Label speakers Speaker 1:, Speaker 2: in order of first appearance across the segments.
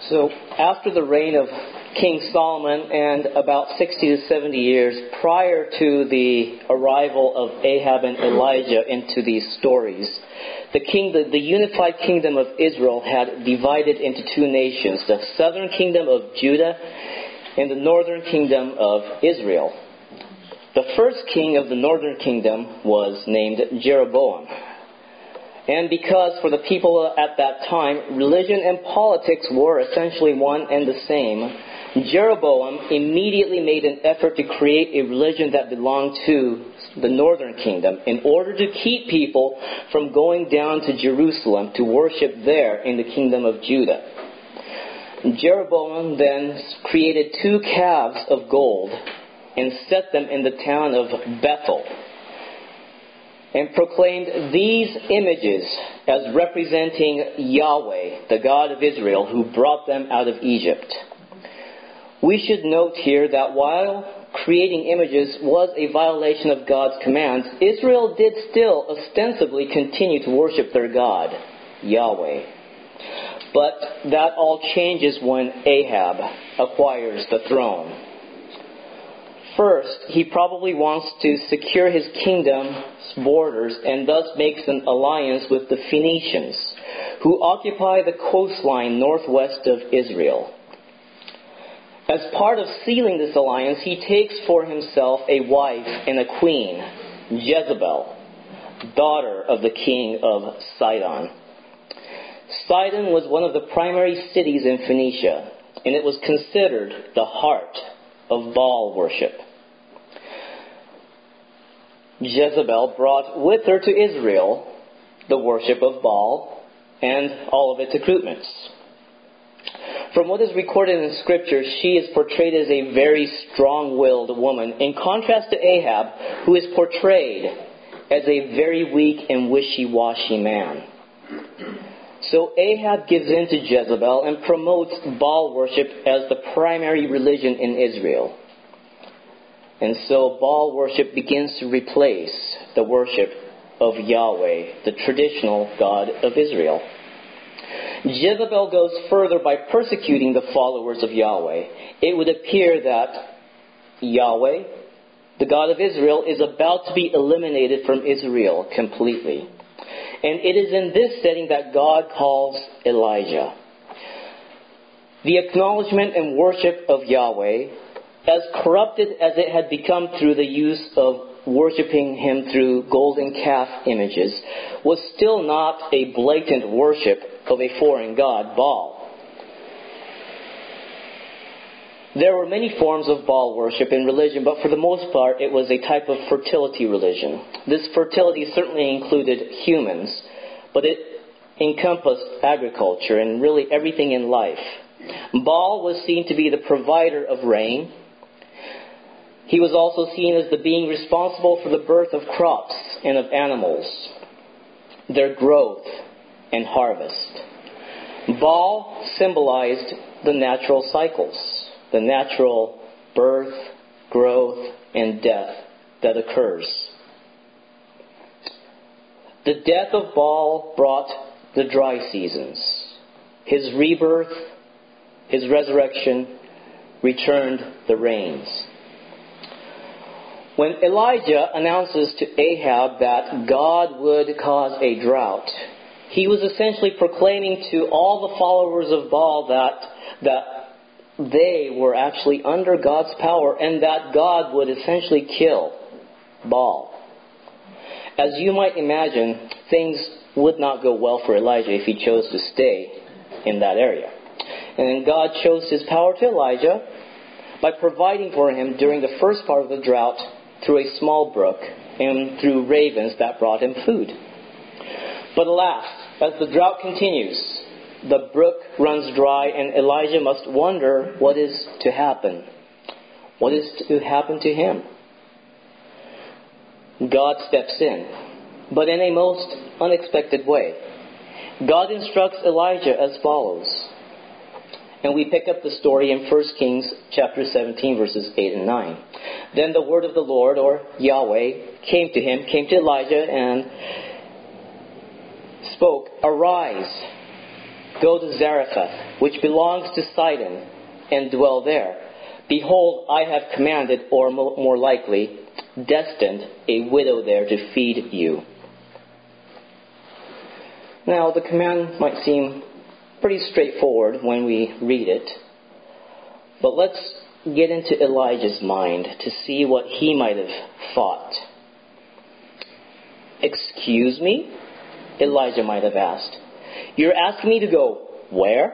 Speaker 1: So after the reign of King Solomon and about 60 to 70 years prior to the arrival of Ahab and Elijah into these stories, the unified kingdom of Israel had divided into two nations, the southern kingdom of Judah and the northern kingdom of Israel. The first king of the northern kingdom was named Jeroboam. And because for the people at that time, religion and politics were essentially one and the same, Jeroboam immediately made an effort to create a religion that belonged to the northern kingdom in order to keep people from going down to Jerusalem to worship there in the kingdom of Judah. Jeroboam then created 2 calves of gold and set them in the town of Bethel, and proclaimed these images as representing Yahweh, the God of Israel, who brought them out of Egypt. We should note here that while creating images was a violation of God's commands, Israel did still ostensibly continue to worship their God, Yahweh. But that all changes when Ahab acquires the throne. First, he probably wants to secure his kingdom's borders and thus makes an alliance with the Phoenicians, who occupy the coastline northwest of Israel. As part of sealing this alliance, he takes for himself a wife and a queen, Jezebel, daughter of the king of Sidon. Sidon was one of the primary cities in Phoenicia, and it was considered the heart of Baal worship. Jezebel brought with her to Israel the worship of Baal and all of its accoutrements. From what is recorded in Scripture, she is portrayed as a very strong-willed woman, in contrast to Ahab, who is portrayed as a very weak and wishy-washy man. So Ahab gives in to Jezebel and promotes Baal worship as the primary religion in Israel. And so Baal worship begins to replace the worship of Yahweh, the traditional God of Israel. Jezebel goes further by persecuting the followers of Yahweh. It would appear that Yahweh, the God of Israel, is about to be eliminated from Israel completely. And it is in this setting that God calls Elijah. The acknowledgement and worship of Yahweh, as corrupted as it had become through the use of worshiping him through golden calf images, was still not a blatant worship of a foreign god, Baal. There were many forms of Baal worship in religion, but for the most part it was a type of fertility religion. This fertility certainly included humans, but it encompassed agriculture and really everything in life. Baal was seen to be the provider of rain. He was also seen as the being responsible for the birth of crops and of animals, their growth and harvest. Baal symbolized the natural cycles, the natural birth, growth, and death that occurs. The death of Baal brought the dry seasons. His rebirth, his resurrection, returned the rains. When Elijah announces to Ahab that God would cause a drought, he was essentially proclaiming to all the followers of Baal that they were actually under God's power and that God would essentially kill Baal. As you might imagine, things would not go well for Elijah if he chose to stay in that area. And God shows his power to Elijah by providing for him during the first part of the drought through a small brook and through ravens that brought him food. But alas, as the drought continues, the brook runs dry and Elijah must wonder what is to happen. What is to happen to him? God steps in, but in a most unexpected way. God instructs Elijah as follows. And we pick up the story in 1 Kings chapter 17, verses 8 and 9. Then the word of the Lord, or Yahweh, came to Elijah and spoke, "Arise, Go to Zarephath, which belongs to Sidon, and dwell there. Behold, I have commanded, or more likely, destined a widow there to feed you. Now, the command might seem pretty straightforward when we read it, but let's get into Elijah's mind to see what he might have thought. Excuse me? Elijah might have asked. You're asking me to go where?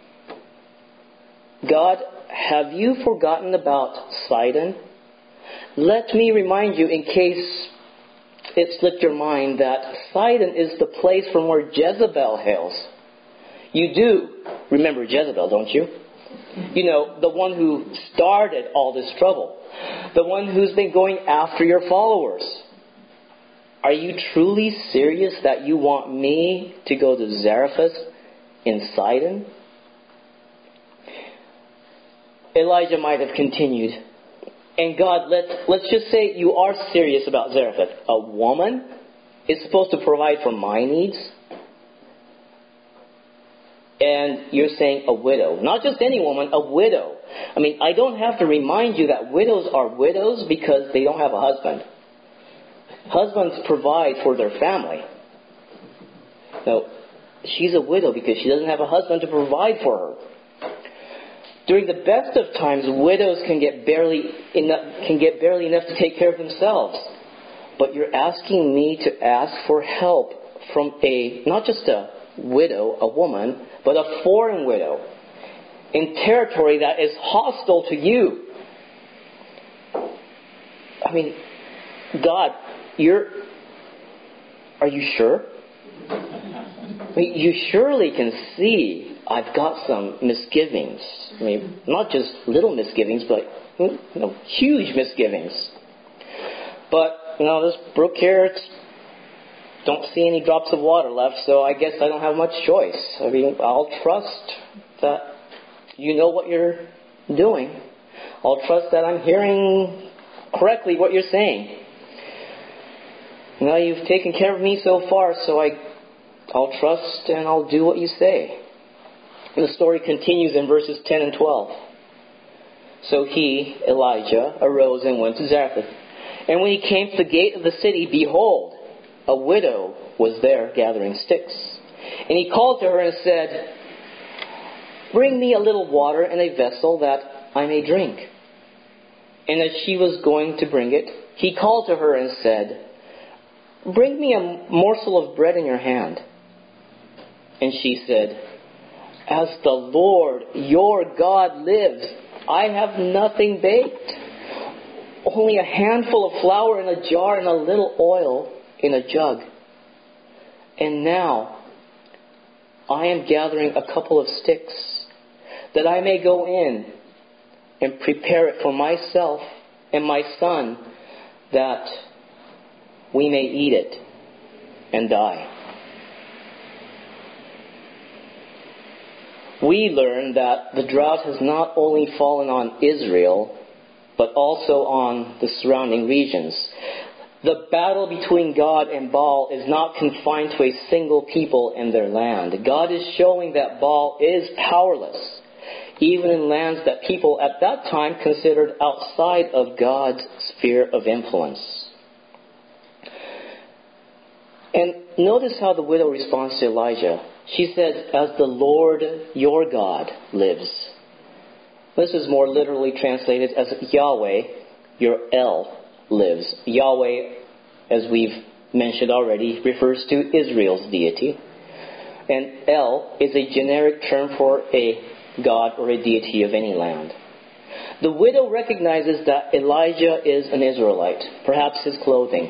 Speaker 1: God, have you forgotten about Sidon? Let me remind you, in case it slipped your mind, that Sidon is the place from where Jezebel hails. You do remember Jezebel, don't you? You know, the one who started all this trouble. The one who's been going after your followers. Are you truly serious that you want me to go to Zarephath in Sidon? Elijah might have continued, and God, let's just say you are serious about Zarephath. A woman is supposed to provide for my needs? And you're saying a widow. Not just any woman, a widow. I mean, I don't have to remind you that widows are widows because they don't have a husband. Husbands provide for their family. No, she's a widow because she doesn't have a husband to provide for her. During the best of times, widows can get barely enough to take care of themselves. But you're asking me to ask for help from not just a widow, a woman, but a foreign widow in territory that is hostile to you. I mean, God, are you sure? I mean, you surely can see I've got some misgivings. I mean, not just little misgivings, but huge misgivings. But, this brook here, don't see any drops of water left, so I guess I don't have much choice. I mean, I'll trust that you know what you're doing. I'll trust that I'm hearing correctly what you're saying. You've taken care of me so far, so I'll trust and I'll do what you say. And the story continues in verses 10 and 12. So he, Elijah, arose and went to Zarephath. And when he came to the gate of the city, behold, a widow was there gathering sticks. And he called to her and said, Bring me a little water in a vessel that I may drink. And as she was going to bring it, he called to her and said, Bring me a morsel of bread in your hand. And she said, As the Lord your God lives, I have nothing baked. Only a handful of flour in a jar and a little oil in a jug. And now I am gathering a couple of sticks that I may go in and prepare it for myself and my son, that we may eat it and die. We learn that the drought has not only fallen on Israel, but also on the surrounding regions. The battle between God and Baal is not confined to a single people and their land. God is showing that Baal is powerless, even in lands that people at that time considered outside of God's sphere of influence. And notice how the widow responds to Elijah. She says, As the Lord your God lives. This is more literally translated as Yahweh, your El, lives. Yahweh, as we've mentioned already, refers to Israel's deity. And El is a generic term for a god or a deity of any land. The widow recognizes that Elijah is an Israelite, perhaps his clothing.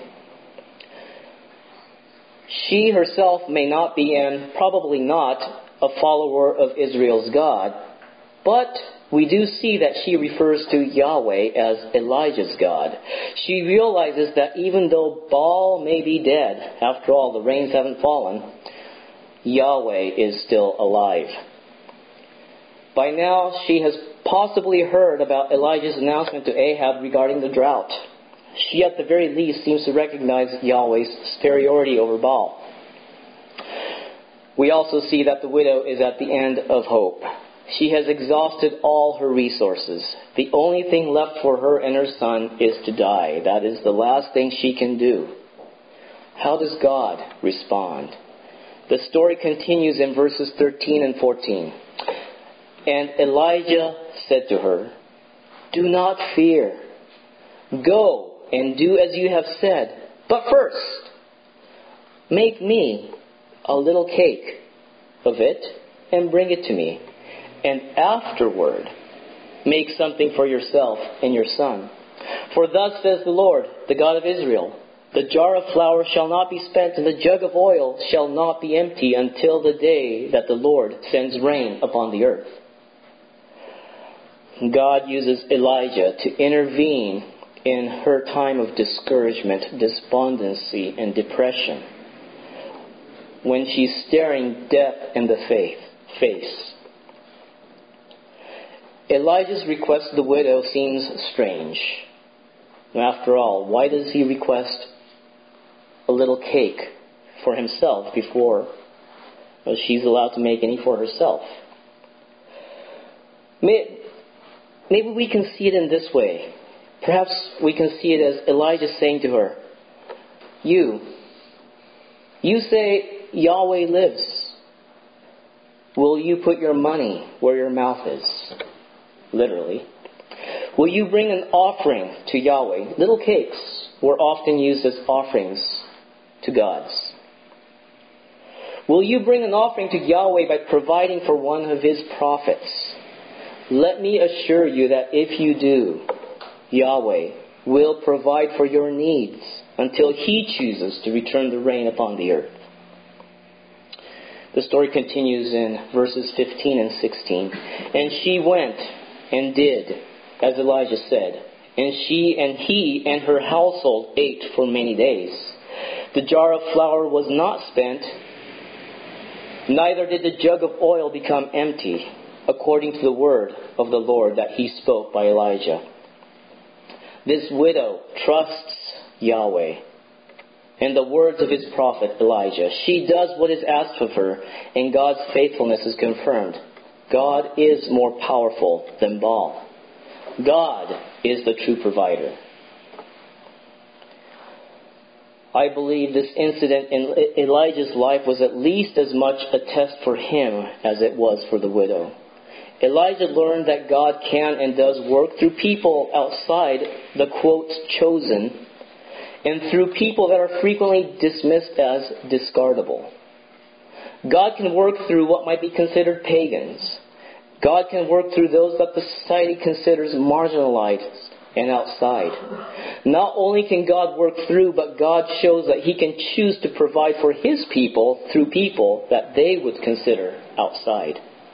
Speaker 1: She herself may not be, and probably not, a follower of Israel's God, but we do see that she refers to Yahweh as Elijah's God. She realizes that even though Baal may be dead, after all, the rains haven't fallen, Yahweh is still alive. By now, she has possibly heard about Elijah's announcement to Ahab regarding the drought. She, at the very least, seems to recognize Yahweh's superiority over Baal. We also see that the widow is at the end of hope. She has exhausted all her resources. The only thing left for her and her son is to die. That is the last thing she can do. How does God respond? The story continues in verses 13 and 14. And Elijah said to her, "Do not fear. Go and do as you have said. But first, make me a little cake of it and bring it to me. And afterward, make something for yourself and your son. For thus says the Lord, the God of Israel, the jar of flour shall not be spent, and the jug of oil shall not be empty until the day that the Lord sends rain upon the earth." God uses Elijah to intervene in her time of discouragement, despondency, and depression, when she's staring death in the face. Elijah's request to the widow seems strange. After all, why does he request a little cake for himself before she's allowed to make any for herself? Maybe we can see it in this way. Perhaps we can see it as Elijah saying to her, You say Yahweh lives. Will you put your money where your mouth is? Literally. Will you bring an offering to Yahweh? Little cakes were often used as offerings to gods. Will you bring an offering to Yahweh by providing for one of His prophets? Let me assure you that if you do, Yahweh will provide for your needs until He chooses to return the rain upon the earth. The story continues in verses 15 and 16. And she went and did as Elijah said, and he and her household ate for many days. The jar of flour was not spent, neither did the jug of oil become empty, according to the word of the Lord that He spoke by Elijah. This widow trusts Yahweh and the words of His prophet Elijah. She does what is asked of her, and God's faithfulness is confirmed. God is more powerful than Baal. God is the true provider. I believe this incident in Elijah's life was at least as much a test for him as it was for the widow. Elijah learned that God can and does work through people outside the, quote, chosen, and through people that are frequently dismissed as discardable. God can work through what might be considered pagans. God can work through those that the society considers marginalized and outside. Not only can God work through, but God shows that He can choose to provide for His people through people that they would consider outside.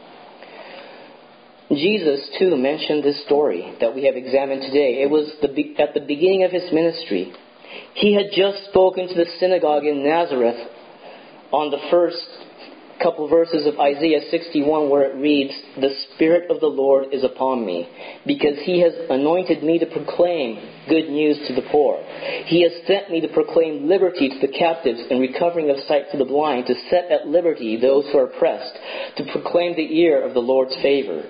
Speaker 1: Jesus, too, mentioned this story that we have examined today. It was at the beginning of His ministry. He had just spoken to the synagogue in Nazareth on the first couple verses of Isaiah 61, where it reads, "The Spirit of the Lord is upon me, because He has anointed me to proclaim good news to the poor. He has sent me to proclaim liberty to the captives and recovering of sight to the blind, to set at liberty those who are oppressed, to proclaim the year of the Lord's favor."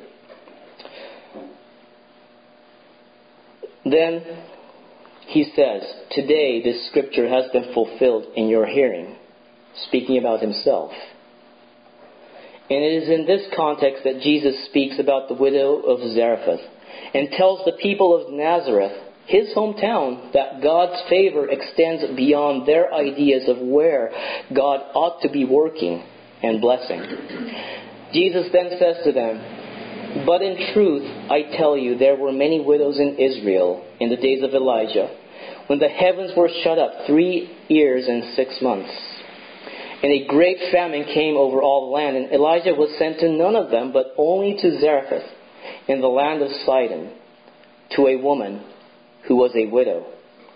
Speaker 1: Then He says, "Today this scripture has been fulfilled in your hearing," speaking about Himself. And it is in this context that Jesus speaks about the widow of Zarephath and tells the people of Nazareth, His hometown, that God's favor extends beyond their ideas of where God ought to be working and blessing. Jesus then says to them, "But in truth, I tell you, there were many widows in Israel in the days of Elijah, when the heavens were shut up 3 years and 6 months. And a great famine came over all the land, and Elijah was sent to none of them, but only to Zarephath in the land of Sidon, to a woman who was a widow."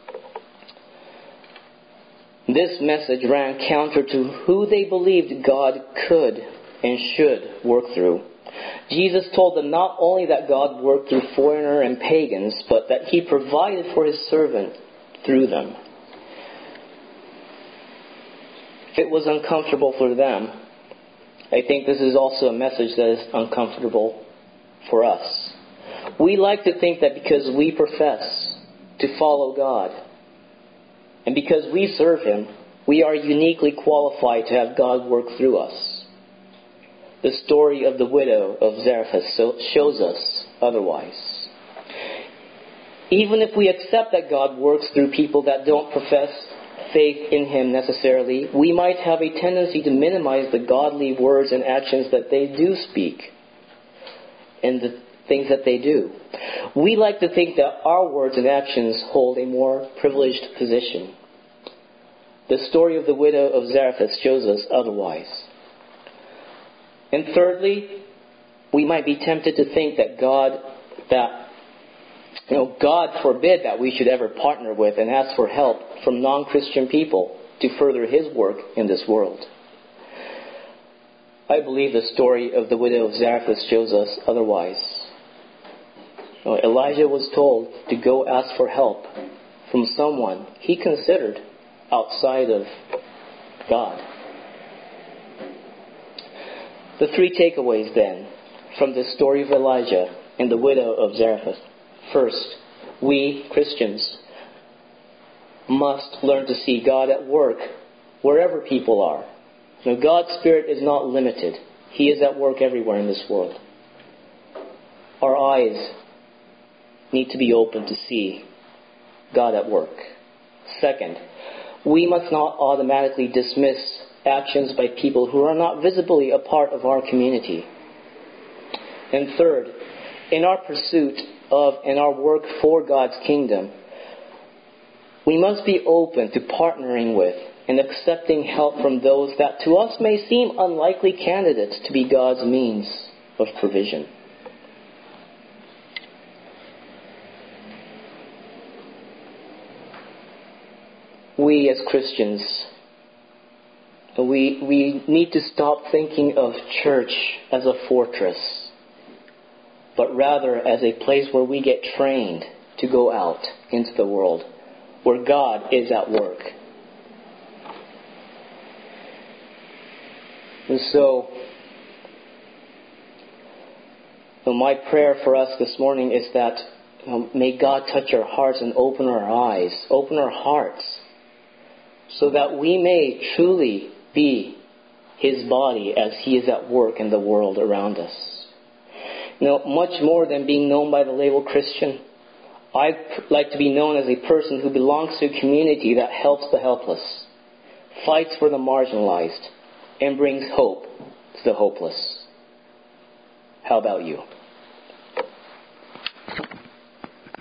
Speaker 1: This message ran counter to who they believed God could and should work through. Jesus told them not only that God worked through foreigner and pagans, but that He provided for His servant through them. It was uncomfortable for them, I think this is also a message that is uncomfortable for us. We like to think that because we profess to follow God, and because we serve Him, we are uniquely qualified to have God work through us. The story of the widow of Zarephath shows us otherwise. Even if we accept that God works through people that don't profess faith in Him necessarily, we might have a tendency to minimize the godly words and actions that they do speak and the things that they do. We like to think that our words and actions hold a more privileged position. The story of the widow of Zarephath shows us otherwise. And thirdly, we might be tempted to think that God forbid that we should ever partner with and ask for help from non-Christian people to further His work in this world. I believe the story of the widow of Zarephath shows us otherwise. Elijah was told to go ask for help from someone he considered outside of God. The three takeaways then from this story of Elijah and the widow of Zarephath. First, we Christians must learn to see God at work wherever people are. Now, God's Spirit is not limited. He is at work everywhere in this world. Our eyes need to be open to see God at work. Second, we must not automatically dismiss actions by people who are not visibly a part of our community. And third, in our pursuit of and our work for God's kingdom, we must be open to partnering with and accepting help from those that to us may seem unlikely candidates to be God's means of provision. We as Christians, we need to stop thinking of church as a fortress, but rather as a place where we get trained to go out into the world, where God is at work. And so, my prayer for us this morning is that may God touch our hearts and open our eyes, open our hearts, so that we may truly be His body as He is at work in the world around us. Much more than being known by the label Christian, I'd like to be known as a person who belongs to a community that helps the helpless, fights for the marginalized, and brings hope to the hopeless. How about you?